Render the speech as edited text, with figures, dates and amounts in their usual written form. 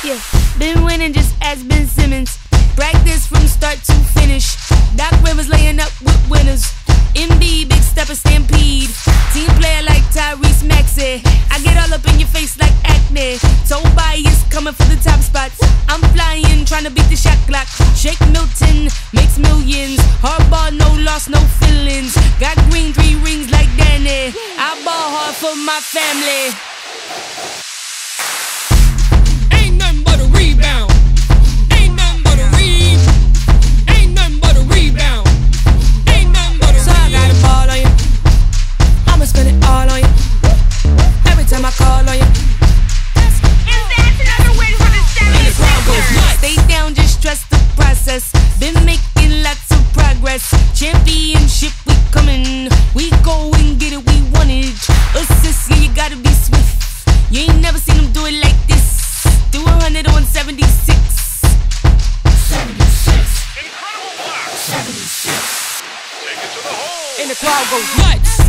Yeah, been winning just as Ben Simmons. Practice from start to finish. Doc Rivers laying up with winners. MB, big stepper stampede. Team player like Tyrese Maxey. I get all up in your face like acne. Tobias coming for the top spots. I'm flying, trying to beat the shot clock. Shake Milton makes millions. Hardball, no loss, no feelings. Got green, 3 rings like Danny. I ball hard for my family. Ain't nothing but a rebound. Ain't nothing but a ain't nothing but a rebound. Ain't nothing but a So I got a ball on you. I'ma spend it all on you. Every time I call on you. And that's another win for the 76ers. Stay down, just trust the process. Been making lots of progress. Championship, we coming. We go and get it, we want it. Assist, yeah, you gotta be swift. You ain't never seen them do it like this. Do 100 on 76. 76. Incredible block. 76. Take it to the hole. And the crowd goes nuts.